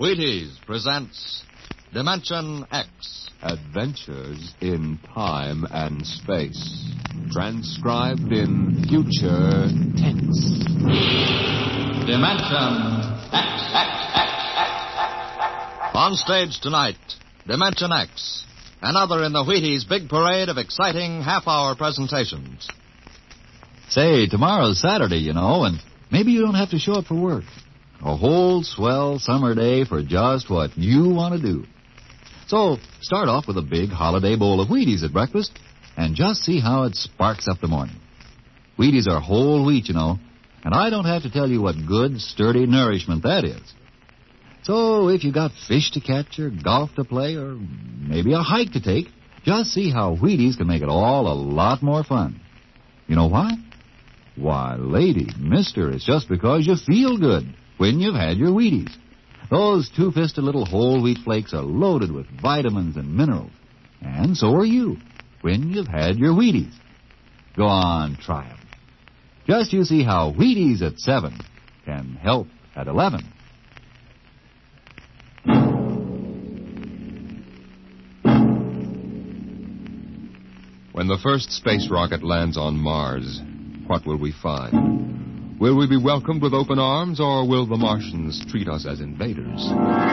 Wheaties presents Dimension X. Adventures in Time and Space. Transcribed in future tense. Dimension X. On stage tonight, Dimension X. Another in the Wheaties big parade of exciting half-hour presentations. Say, tomorrow's Saturday, you know, and maybe you don't have to show up for work. A whole swell summer day for just what you want to do. So, start off with a big holiday bowl of Wheaties at breakfast and just see how it sparks up the morning. Wheaties are whole wheat, you know, and I don't have to tell you what good, sturdy nourishment that is. So, if you got fish to catch or golf to play or maybe a hike to take, just see how Wheaties can make it all a lot more fun. You know why? Why, lady, mister, it's just because you feel good when you've had your Wheaties. Those two-fisted little whole wheat flakes are loaded with vitamins and minerals. And so are you when you've had your Wheaties. Go on, try 'em. Just you see how Wheaties at 7 can help at 11. When the first space rocket lands on Mars, what will we find? Will we be welcomed with open arms, or will the Martians treat us as invaders?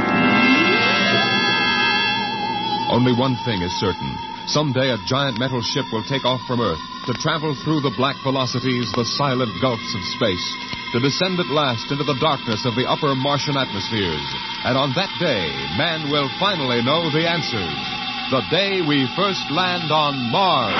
Only one thing is certain. Someday a giant metal ship will take off from Earth to travel through the black velocities, the silent gulfs of space, to descend at last into the darkness of the upper Martian atmospheres. And on that day, man will finally know the answers. The day we first land on Mars.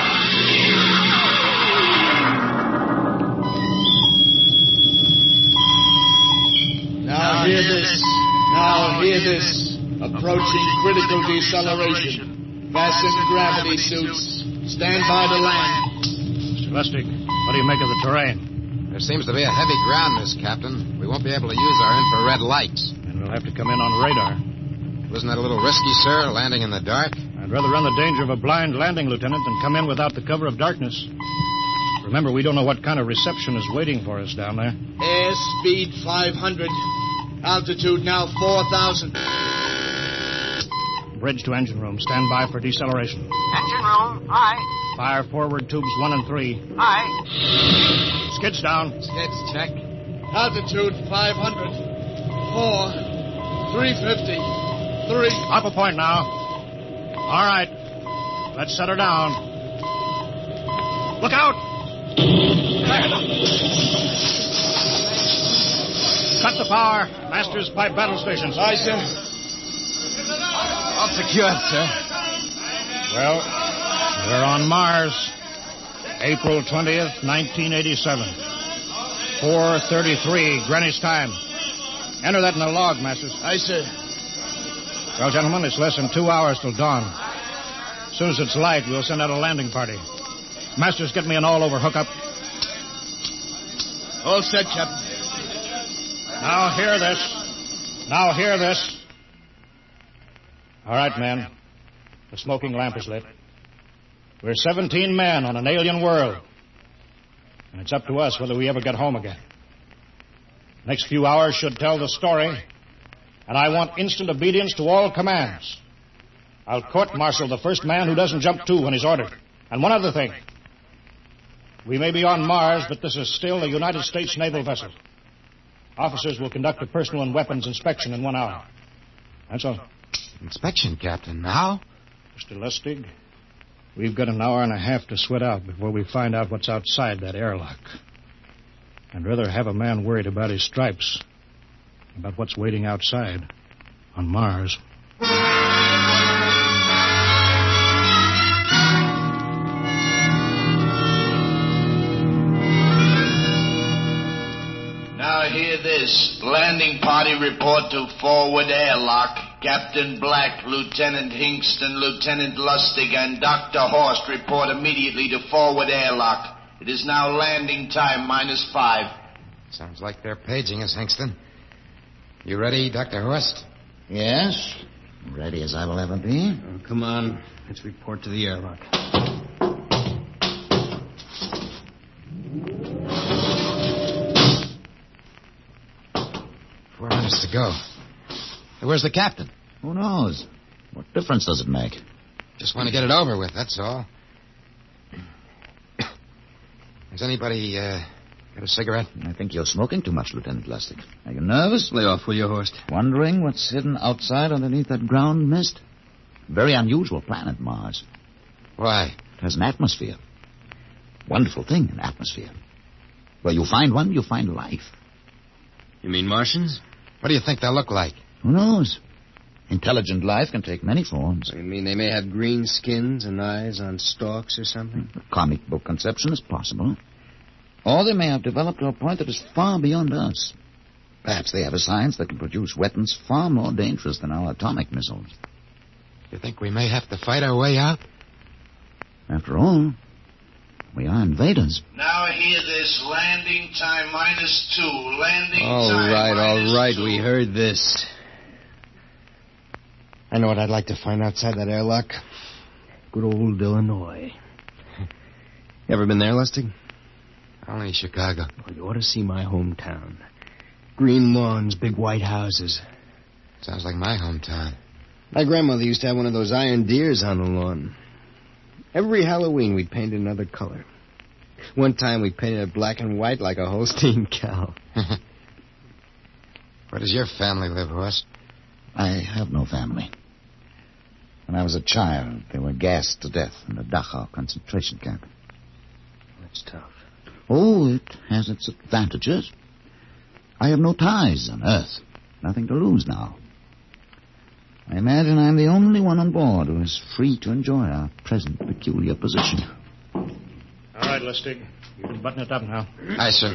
Now hear this. Now hear this. Approaching critical deceleration. Fasten gravity suits. Stand by to land. Mr. Lustig, what do you make of the terrain? There seems to be a heavy ground, Miss Captain. We won't be able to use our infrared lights. And we'll have to come in on radar. Wasn't that a little risky, sir, landing in the dark? I'd rather run the danger of a blind landing, Lieutenant, than come in without the cover of darkness. Remember, we don't know what kind of reception is waiting for us down there. Airspeed 500. Altitude now 4,000. Bridge to engine room. Stand by for deceleration. Engine room, aye. Fire forward tubes 1 and 3. Aye. Skids down. Skids, check. Altitude 500. 4. 350. 3. Up a point now. All right. Let's set her down. Look out! Cut the power. Masters pipe battle stations. Aye, sir. All secured, sir. Well, we're on Mars. April 20th, 1987. 4:33 Greenwich time. Enter that in the log, Masters. Aye, sir. Well, gentlemen, it's less than 2 hours till dawn. As soon as it's light, we'll send out a landing party. Masters, get me an all-over hookup. All set, Captain. Now hear this. Now hear this. All right, men. The smoking lamp is lit. We're 17 men on an alien world. And it's up to us whether we ever get home again. Next few hours should tell the story. And I want instant obedience to all commands. I'll court-martial the first man who doesn't jump to when he's ordered. And one other thing. We may be on Mars, but this is still a United States naval vessel. Officers will conduct a personal and weapons inspection in 1 hour. That's all. Inspection, Captain. Now? Mr. Lustig, we've got an hour and a half to sweat out before we find out what's outside that airlock. I'd rather have a man worried about his stripes than about what's waiting outside on Mars. Now hear this. Landing party report to forward airlock. Captain Black, Lieutenant Hingston, Lieutenant Lustig, and Dr. Horst report immediately to forward airlock. It is now landing time -5. Sounds like they're paging us, Hingston. You ready, Dr. Horst? Yes. Ready as I will ever be. Oh, come on. Let's report to the airlock. 4 minutes to go. Where's the captain? Who knows? What difference does it make? Just want to get it over with, that's all. Has anybody got a cigarette? I think you're smoking too much, Lieutenant Lustig. Are you nervous? Lay off, will you, Horst? Wondering what's hidden outside underneath that ground mist? Very unusual planet, Mars. Why? It has an atmosphere. Wonderful thing, an atmosphere. Where you find one, you find life. You mean Martians? What do you think they'll look like? Who knows? Intelligent life can take many forms. You mean they may have green skins and eyes on stalks or something? A comic book conception is possible. Or they may have developed to a point that is far beyond us. Perhaps they have a science that can produce weapons far more dangerous than our atomic missiles. You think we may have to fight our way out? After all, we are invaders. Now hear this. Landing time -2. Landing All time right, -2. we heard this. I know what I'd like to find outside that airlock. Good old Illinois. You ever been there, Lustig? Only Chicago. Well, you ought to see my hometown. Green lawns, big white houses. Sounds like my hometown. My grandmother used to have one of those iron deers on the lawn. Every Halloween, we'd paint it another color. One time, we painted it black and white like a Holstein cow. Where does your family live, Horst? I have no family. When I was a child, they were gassed to death in the Dachau concentration camp. That's tough. Oh, it has its advantages. I have no ties on Earth. Nothing to lose now. I imagine I'm the only one on board who is free to enjoy our present peculiar position. All right, Lustig. You can button it up now. Aye, sir.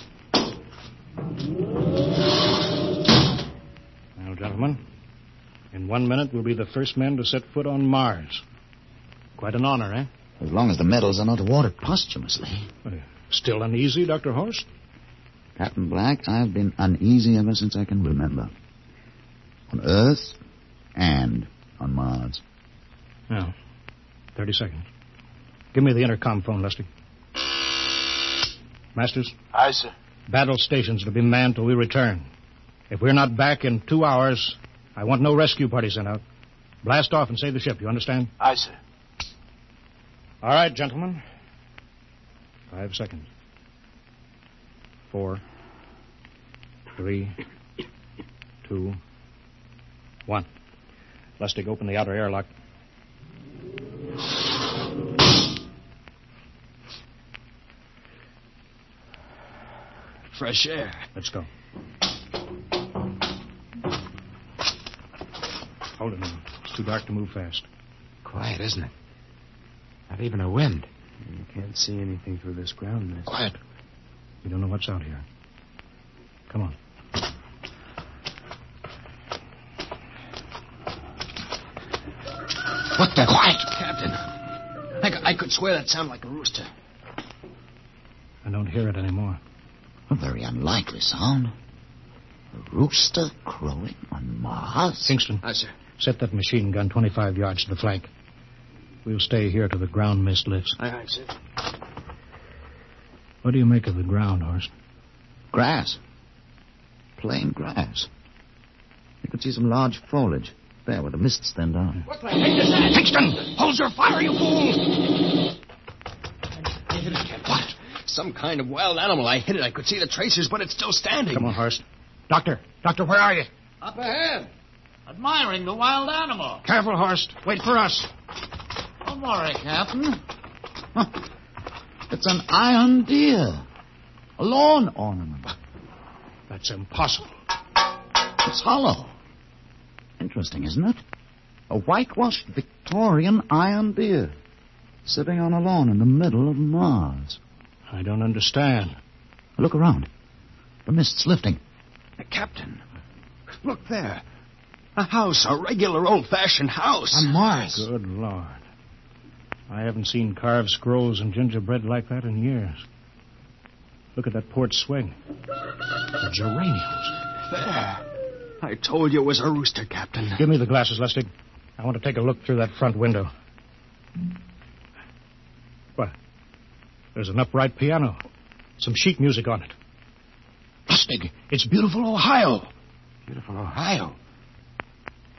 Now, gentlemen, in 1 minute we'll be the first men to set foot on Mars. Quite an honor, eh? As long as the medals are not awarded posthumously. Still uneasy, Dr. Horst? Captain Black, I've been uneasy ever since I can remember. On Earth and on Mars. Now, 30 seconds. Give me the intercom phone, Lustig. Masters? Aye, sir. Battle stations to be manned till we return. If we're not back in 2 hours, I want no rescue party sent out. Blast off and save the ship, you understand? Aye, sir. All right, gentlemen. 5 seconds. 4, 3, 2, 1. Lustig, open the outer airlock. Fresh air. Let's go. Hold it now. It's too dark to move fast. Quiet, isn't it? Not even a wind. You can't see anything through this ground mist. Quiet. We don't know what's out here. Come on. What the... Quiet, Captain. I could swear that sounded like a rooster. I don't hear it anymore. A very unlikely sound. A rooster crowing on Mars? Kingston. Aye, sir. Set that machine gun 25 yards to the flank. We'll stay here till the ground mist lifts. Aye, sir. What do you make of the ground, Horst? Grass. Plain grass. You could see some large foliage. There, where the mists thin down. What the heck is that? Kingston! Hold your fire, you fool! What? Some kind of wild animal. I hit it. I could see the tracers, but it's still standing. Come on, Horst. Doctor, where are you? Up ahead. Admiring the wild animal. Careful, Horst. Wait for us. Don't worry, Captain. Huh. It's an iron deer. A lawn ornament. That's impossible. It's hollow. Interesting, isn't it? A whitewashed Victorian iron deer sitting on a lawn in the middle of Mars. I don't understand. Look around. The mist's lifting. Captain, look there. A house, a regular old-fashioned house. On Mars. Good Lord. I haven't seen carved scrolls and gingerbread like that in years. Look at that port swing. The geraniums. There. I told you it was a rooster, Captain. Give me the glasses, Lustig. I want to take a look through that front window. What? There's an upright piano. Some sheet music on it. Lustig, it's beautiful Ohio. Beautiful Ohio.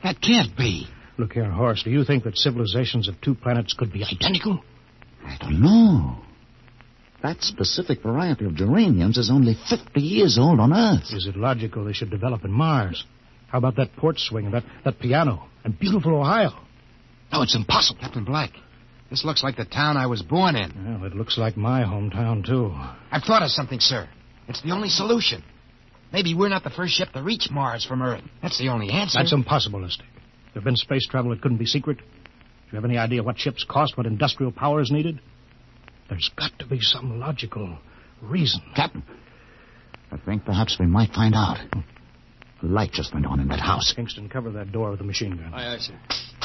That can't be. Look here, Horace, do you think that civilizations of two planets could be identical? I don't know. That specific variety of geraniums is only 50 years old on Earth. Is it logical they should develop in Mars? How about that porch swing and that piano and beautiful Ohio? No, it's impossible. Captain Black, this looks like the town I was born in. Well, it looks like my hometown, too. I've thought of something, sir. It's the only solution. Maybe we're not the first ship to reach Mars from Earth. That's the only answer. That's impossible, Lustig. If there'd been space travel, it couldn't be secret. Do you have any idea what ships cost, what industrial power is needed? There's got to be some logical reason. Captain, I think perhaps we might find out. A light just went on in that house. Kingston, cover that door with a machine gun. Aye, sir.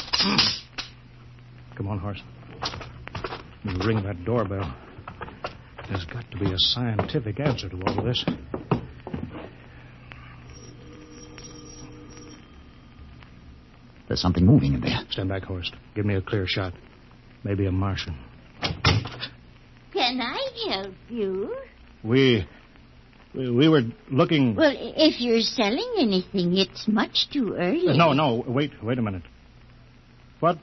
Come on, Horace. You ring that doorbell. There's got to be a scientific answer to all of this. There's something moving in there. Stand back, Horst. Give me a clear shot. Maybe a Martian. Can I help you? We were looking... Well, if you're selling anything, it's much too early. No, wait a minute. What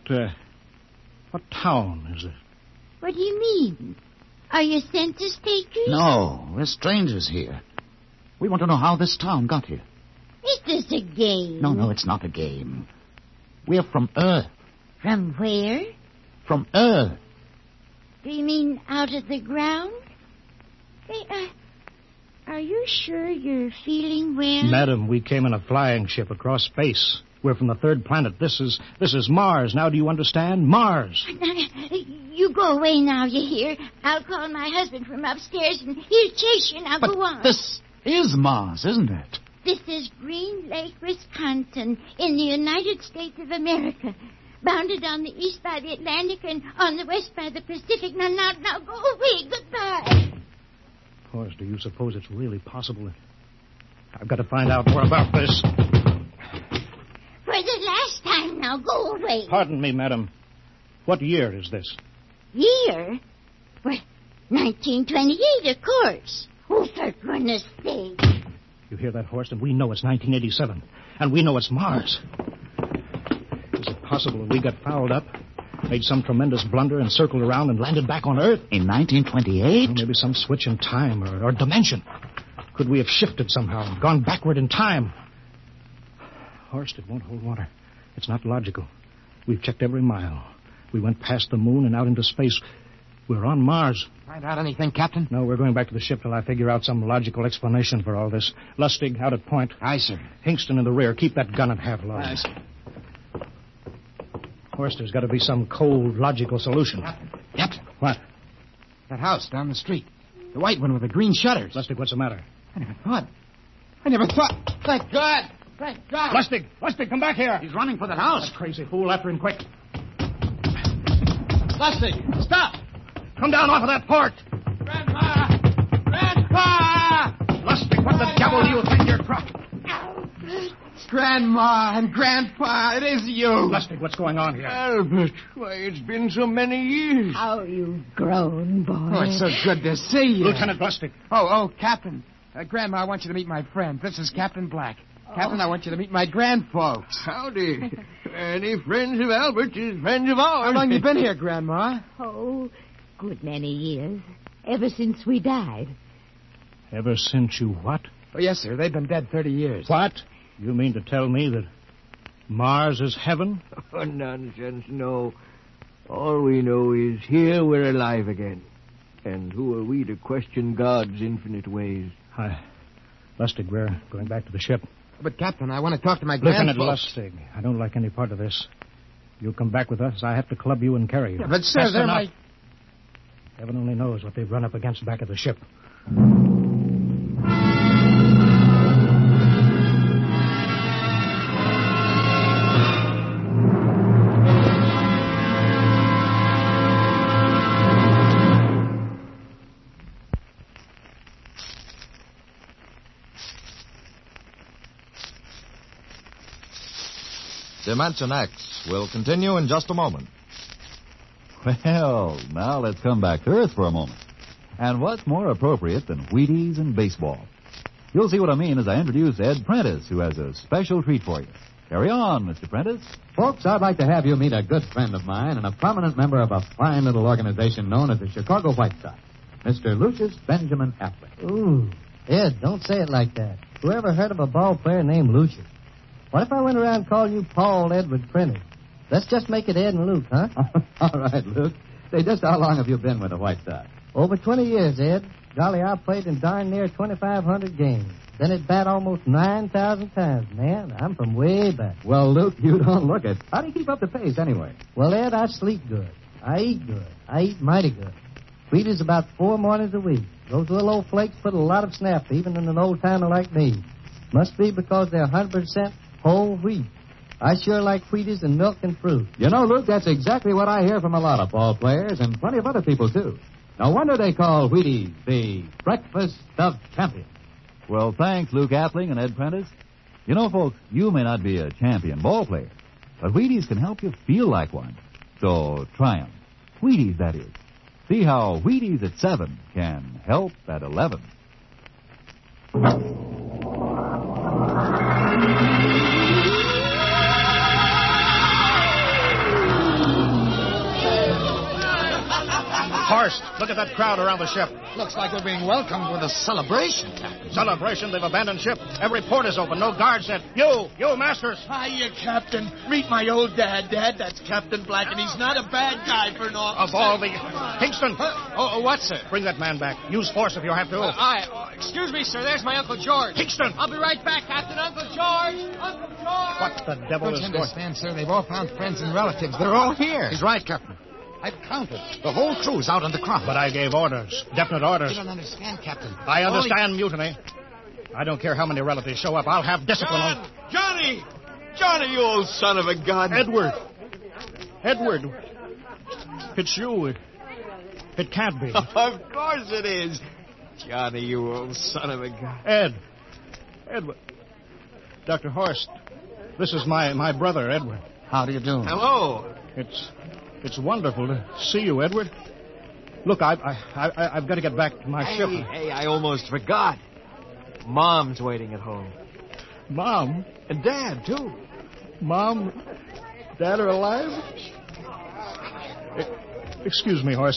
town is it? What do you mean? Are you census takers? No, we're strangers here. We want to know how this town got here. Is this a game? No, it's not a game. We're from Earth. From where? From Earth. Do you mean out of the ground? Hey, are you sure you're feeling well? Madam, we came in a flying ship across space. We're from the third planet. This is Mars. Now do you understand? Mars. You go away now, you hear? I'll call my husband from upstairs and he'll chase you. Now go on. This is Mars, isn't it? This is Green Lake, Wisconsin, in the United States of America. Bounded on the east by the Atlantic and on the west by the Pacific. Now, go away. Goodbye. Of course, do you suppose it's really possible? I've got to find out more about this. For the last time, now, go away. Pardon me, madam. What year is this? Year? Well, 1928, of course. Oh, for goodness sake. You hear that, Horst? And we know it's 1987. And we know it's Mars. Is it possible that we got fouled up, made some tremendous blunder, and circled around and landed back on Earth? In 1928? Well, maybe some switch in time or dimension. Could we have shifted somehow and gone backward in time? Horst, it won't hold water. It's not logical. We've checked every mile. We went past the moon and out into space. We're on Mars. Find out anything, Captain? No, we're going back to the ship till I figure out some logical explanation for all this. Lustig, out at point. Aye, sir. Hingston in the rear. Keep that gun at half load. Aye, sir. Horst, there's got to be some cold, logical solution. Captain. What? That house down the street. The white one with the green shutters. Lustig, what's the matter? I never thought. Thank God. Thank God. Lustig, come back here. He's running for that house. That crazy fool, after him quick. Lustig, stop. Come down off of that port. Grandpa! Lustig, what the devil do you think you're crossing? Grandma and Grandpa, it is you. Lustig, what's going on here? Albert, why, it's been so many years. How you've grown, boy. Oh, it's so good to see you. Lieutenant Lustig. Oh, Captain. Grandma, I want you to meet my friend. This is Captain Black. Captain, I want you to meet my grandfolks. Howdy. Any friends of Albert's is friends of ours. How long you been here, Grandma? Oh, good many years. Ever since we died. Ever since you what? Oh, yes, sir. They've been dead 30 years. What? You mean to tell me that Mars is heaven? Oh, nonsense, no. All we know is here we're alive again. And who are we to question God's infinite ways? Lustig, we're going back to the ship. But, Captain, I want to talk to my Lieutenant grandfolks. Lustig, I don't like any part of this. You'll come back with us. I have to club you and carry you. Yeah, but, sir, That's they're enough. my... Heaven only knows what they've run up against back at the ship. Dimension X will continue in just a moment. Well, now let's come back to Earth for a moment. And what's more appropriate than Wheaties and baseball? You'll see what I mean as I introduce Ed Prentice, who has a special treat for you. Carry on, Mr. Prentice. Folks, I'd like to have you meet a good friend of mine and a prominent member of a fine little organization known as the Chicago White Sox, Mr. Lucius Benjamin Appling. Ooh, Ed, don't say it like that. Whoever heard of a ball player named Lucius? What if I went around calling you Paul Edward Prentice? Let's just make it Ed and Luke, huh? All right, Luke. Say, just how long have you been with the White Sox? Over 20 years, Ed. Golly, I played in darn near 2,500 games. Then at bat almost 9,000 times. Man, I'm from way back. Well, Luke, you don't look it. How do you keep up the pace, anyway? Well, Ed, I sleep good. I eat good. I eat mighty good. Wheaties about 4 mornings a week. Those little old flakes put a lot of snap, even in an old-timer like me. Must be because they're 100% whole wheat. I sure like Wheaties and milk and fruit. You know, Luke, that's exactly what I hear from a lot of ball players and plenty of other people, too. No wonder they call Wheaties the breakfast of champions. Well, thanks, Luke Appling and Ed Prentice. You know, folks, you may not be a champion ball player, but Wheaties can help you feel like one. So try 'em. Wheaties, that is. See how Wheaties at 7 can help at 11. Horst, look at that crowd around the ship. Looks like we're being welcomed with a celebration, Captain. Celebration? They've abandoned ship. Every port is open. No guards set. You, Masters. Hiya, Captain. Meet my old dad. Dad, that's Captain Black, and he's not a bad guy for an officer. Of all the... Kingston. What, sir? Bring that man back. Use force if you have to. Excuse me, sir. There's my Uncle George. Kingston. I'll be right back, Captain. Uncle George. Uncle George. What the devil Don't is you going... understand, sir? They've all found friends and relatives. They're all here. He's right, Captain. I've counted. The whole crew's out on the crop. But I gave orders. Definite orders. You don't understand, Captain. I understand mutiny. I don't care how many relatives show up. I'll have discipline on... Johnny! Johnny, you old son of a gun. Edward. It's you. It can't be. Of course it is. Johnny, you old son of a gun. Edward. Dr. Horst. This is my brother, Edward. How do you do? Hello. It's wonderful to see you, Edward. Look, I've got to get back to my ship. Hey, I almost forgot. Mom's waiting at home. Mom? And Dad, too. Mom? Dad are alive? Excuse me, Horst.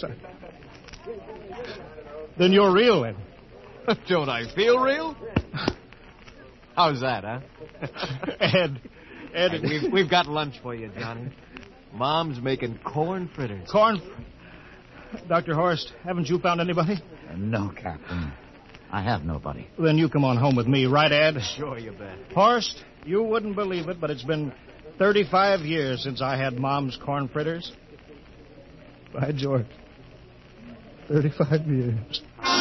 Then you're real, Ed. Don't I feel real? How's that, huh? Ed. Hey, we've got lunch for you, Johnny. Mom's making corn fritters. Dr. Horst, haven't you found anybody? No, Captain. I have nobody. Then you come on home with me, right, Ed? Sure, you bet. Horst, you wouldn't believe it, but it's been 35 years since I had Mom's corn fritters. By George. 35 years.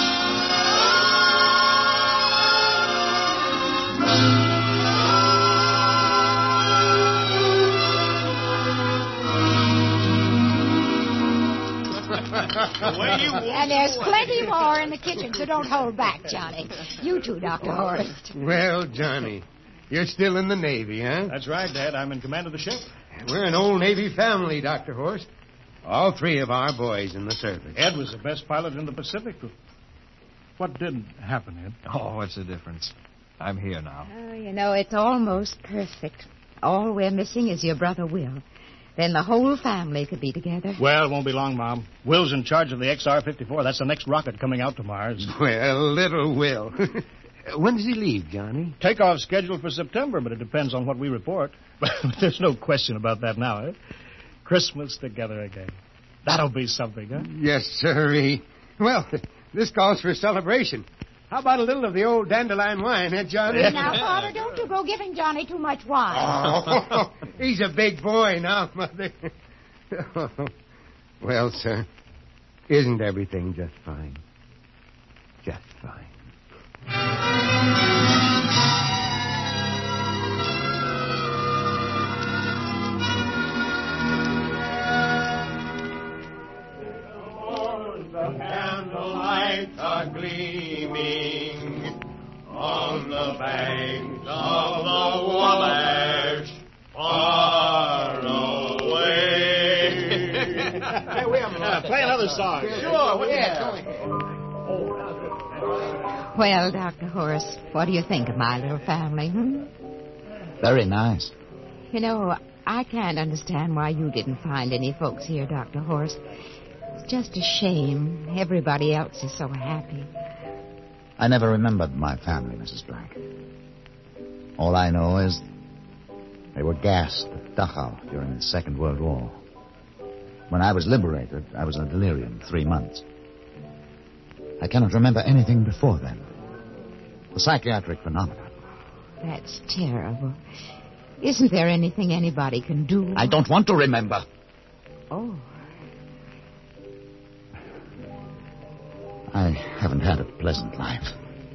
And there's plenty more in the kitchen, so don't hold back, Johnny. You too, Dr. Horst. Well, Johnny, you're still in the Navy, huh? That's right, Dad. I'm in command of the ship. We're an old Navy family, Dr. Horst. All 3 of our boys in the service. Ed was the best pilot in the Pacific. What did happen, Ed? Oh, what's the difference? I'm here now. Oh, you know, it's almost perfect. All we're missing is your brother Will. Then the whole family could be together. Well, it won't be long, Mom. Will's in charge of the XR-54. That's the next rocket coming out to Mars. Well, little Will. When does he leave, Johnny? Takeoff scheduled for September, but it depends on what we report. But there's no question about that now, eh? Christmas together again. That'll be something, huh? Yes, sirree. Well, this calls for a celebration. How about a little of the old dandelion wine, eh, Johnny? Now, Father, don't you go giving Johnny too much wine. Oh, he's a big boy now, Mother. Well, sir, isn't everything just fine? Just fine. The candlelights are gleaming on the banks of the Wabash, far away. Hey, we have play another song. Sure, yeah. Well, Dr. Horst, what do you think of my little family, Very nice. You know, I can't understand why you didn't find any folks here, Dr. Horst. It's just a shame. Everybody else is so happy. I never remembered my family, Mrs. Black. All I know is they were gassed at Dachau during the Second World War. When I was liberated, I was in a delirium 3 months. I cannot remember anything before then. The psychiatric phenomenon. That's terrible. Isn't there anything anybody can do? I don't want to remember. Oh. I haven't had a pleasant life.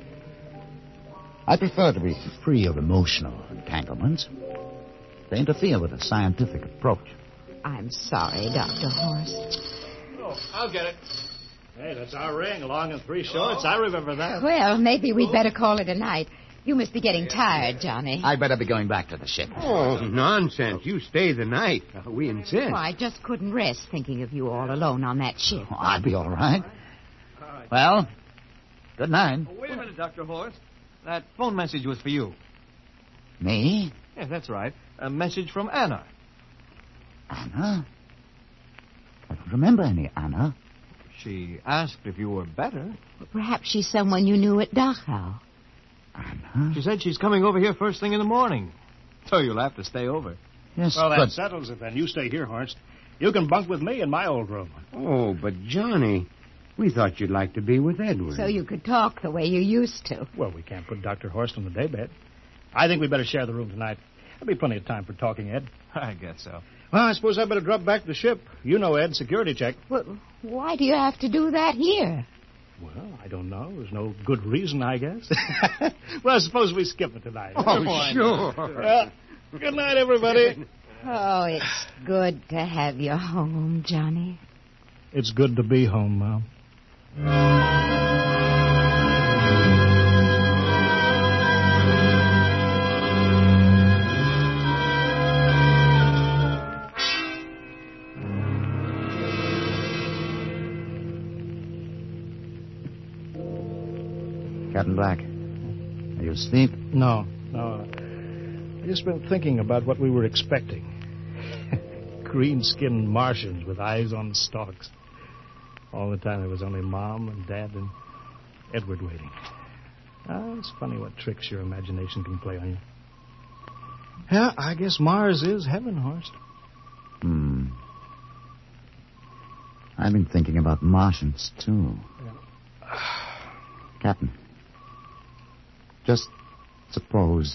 I prefer to be free of emotional entanglements. They interfere with a scientific approach. I'm sorry, Dr. Horst. Oh, I'll get it. Hey, that's our ring, long and 3 shorts. I remember that. Well, maybe we'd better call it a night. You must be getting tired, Johnny. I'd better be going back to the ship. Oh, nonsense. You stay the night. We insist. Oh, I just couldn't rest thinking of you all alone on that ship. Oh, I'll be all right. Well, good night. Oh, wait a minute, Dr. Horst. That phone message was for you. Me? Yes, that's right. A message from Anna. Anna? I don't remember any Anna. She asked if you were better. Perhaps she's someone you knew at Dachau. Anna? She said she's coming over here first thing in the morning. So you'll have to stay over. Yes, well, that but... settles it then. You stay here, Horst. You can bunk with me in my old room. Oh, but Johnny, we thought you'd like to be with Edward. So you could talk the way you used to. Well, we can't put Dr. Horst on the daybed. I think we better share the room tonight. There'll be plenty of time for talking, Ed. I guess so. Well, I suppose I better drop back to the ship. You know, Ed, security check. Well, why do you have to do that here? Well, I don't know. There's no good reason, I guess. Well, suppose we skip it tonight. Oh, sure. Good night, everybody. Oh, it's good to have you home, Johnny. It's good to be home, Mom. Captain Black, are you asleep? No. I just been thinking about what we were expecting. Green-skinned Martians with eyes on stalks. All the time there was only Mom and Dad and Edward waiting. It's funny what tricks your imagination can play on you. Yeah, I guess Mars is heaven, Horst. I've been thinking about Martians, too. Captain, just suppose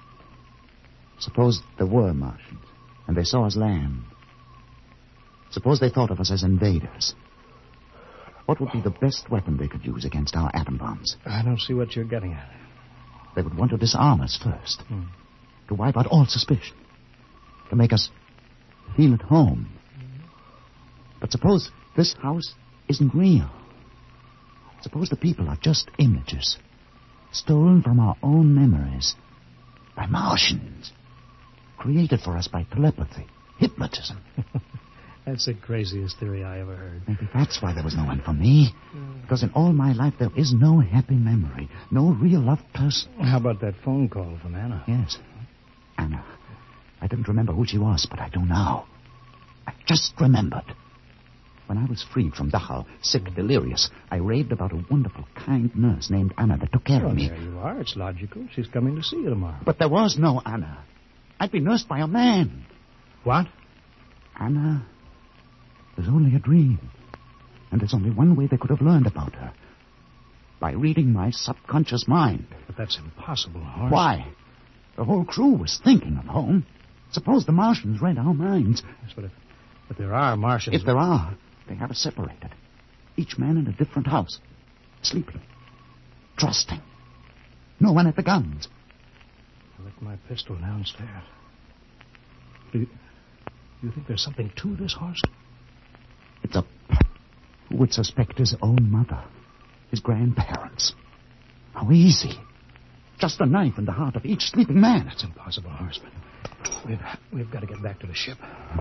there were Martians, and they saw us land. Suppose they thought of us as invaders. What would be the best weapon they could use against our atom bombs? I don't see what you're getting at. They would want to disarm us first, to wipe out all suspicion, to make us feel at home. But suppose this house isn't real. Suppose the people are just images, stolen from our own memories by Martians, created for us by telepathy, hypnotism. That's the craziest theory I ever heard. Maybe that's why there was no one for me. Because in all my life there is no happy memory, no real loved person. How about that phone call from Anna? Yes, Anna. I didn't remember who she was, but I do now. I just remembered. When I was freed from Dachau, sick, delirious, I raved about a wonderful, kind nurse named Anna that took care of me. There you are. It's logical. She's coming to see you tomorrow. But there was no Anna. I'd been nursed by a man. What? Anna was only a dream. And there's only one way they could have learned about her. By reading my subconscious mind. But that's impossible, Horst. Why? The whole crew was thinking of home. Suppose the Martians read our minds. Yes, but there are Martians. If there are, they have us separated. Each man in a different house. Sleeping. Trusting. No one at the guns. I left my pistol downstairs. Do you think there's something to this, Horst? It's a... Who would suspect his own mother? His grandparents? How easy. Just a knife in the heart of each sleeping man. That's impossible, Horst. We've got to get back to the ship.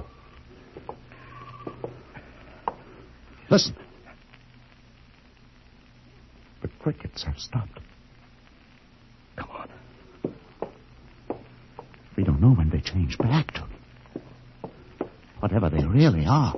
Listen. The crickets have stopped. Come on. We don't know when they change back to whatever they really are.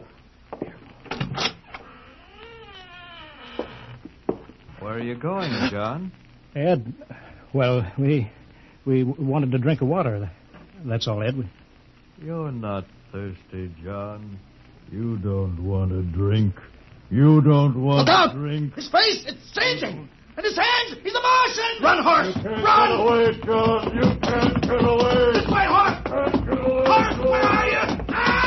Where are you going, John? Ed, well, we wanted to drink of water. That's all, Ed. You're not thirsty, John. You don't want to drink. You don't want Look out! to drink. His face, it's changing. And his hands, he's a Martian! Run, horse! You can't Run! get away, John. You can't get away. This way, horse! Can't get away. Horse, where are you?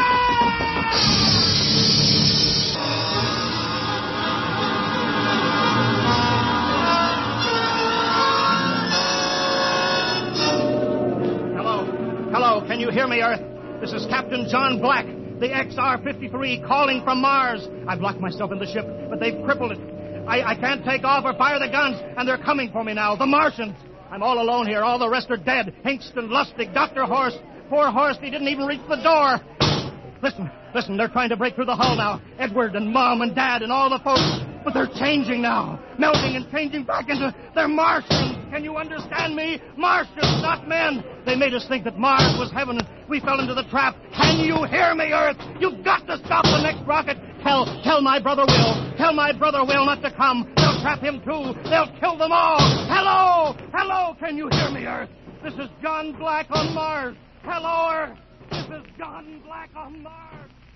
Hello, can you hear me, Earth? This is Captain John Black, the XR-53, calling from Mars. I've locked myself in the ship, but they've crippled it. I can't take off or fire the guns, and they're coming for me now, the Martians. I'm all alone here. All the rest are dead. Hinkston, Lustig, Dr. Horst. Poor Horst, he didn't even reach the door. Listen, they're trying to break through the hull now. Edward and Mom and Dad and all the folks. But they're changing now. Melting and changing back into... They're Martians. Can you understand me? Martians, not men. They made us think that Mars was heaven, and we fell into the trap. Can you hear me, Earth? You've got to stop the next rocket. Tell my brother Will. Tell my brother Will not to come. They'll trap him, too. They'll kill them all. Hello, can you hear me, Earth? This is John Black on Mars. Hello, Earth. This is John Black on Mars.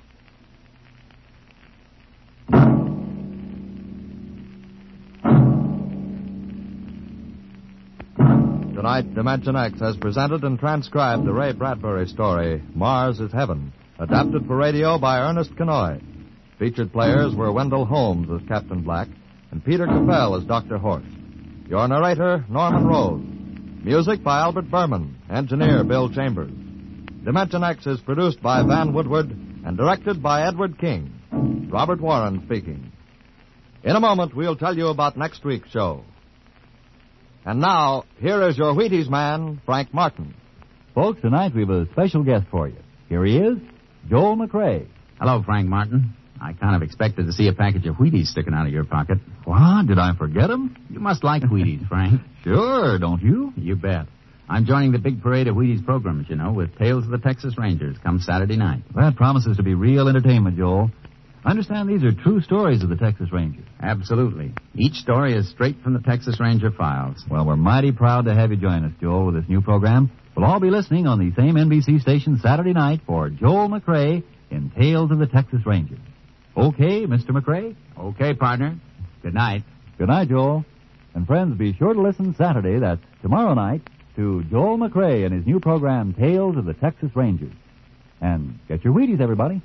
Tonight, Dimension X has presented and transcribed the Ray Bradbury story, Mars is Heaven, adapted for radio by Ernest Kenoy. Featured players were Wendell Holmes as Captain Black and Peter Capell as Dr. Horst. Your narrator, Norman Rose. Music by Albert Berman, engineer Bill Chambers. Dimension X is produced by Van Woodward and directed by Edward King. Robert Warren speaking. In a moment, we'll tell you about next week's show. And now, here is your Wheaties man, Frank Martin. Folks, tonight we have a special guest for you. Here he is, Joel McRae. Hello, Frank Martin. I kind of expected to see a package of Wheaties sticking out of your pocket. What? Did I forget him? You must like Wheaties, Frank. Sure, don't you? You bet. I'm joining the big parade of Wheaties programs, you know, with Tales of the Texas Rangers come Saturday night. That promises to be real entertainment, Joel. I understand these are true stories of the Texas Rangers. Absolutely. Each story is straight from the Texas Ranger files. Well, we're mighty proud to have you join us, Joel, with this new program. We'll all be listening on the same NBC station Saturday night for Joel McRae in Tales of the Texas Rangers. Okay, Mr. McRae? Okay, partner. Good night. Good night, Joel. And friends, be sure to listen Saturday, that's tomorrow night, to Joel McRae and his new program, Tales of the Texas Rangers. And get your Wheaties, everybody.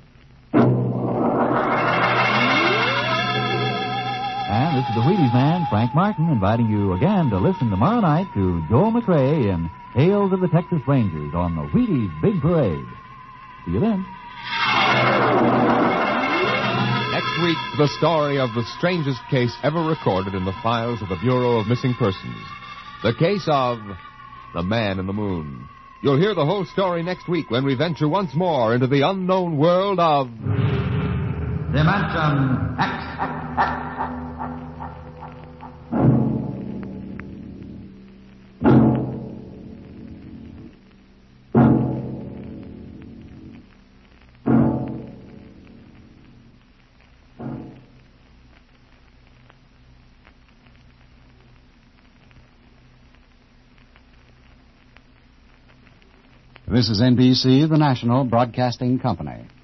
And this is the Wheaties man, Frank Martin, inviting you again to listen tomorrow night to Joel McRae in Tales of the Texas Rangers on the Wheaties Big Parade. See you then. Next week, the story of the strangest case ever recorded in the files of the Bureau of Missing Persons. The case of the Man in the Moon. You'll hear the whole story next week when we venture once more into the unknown world of... Dimension X. This is NBC, the national broadcasting company.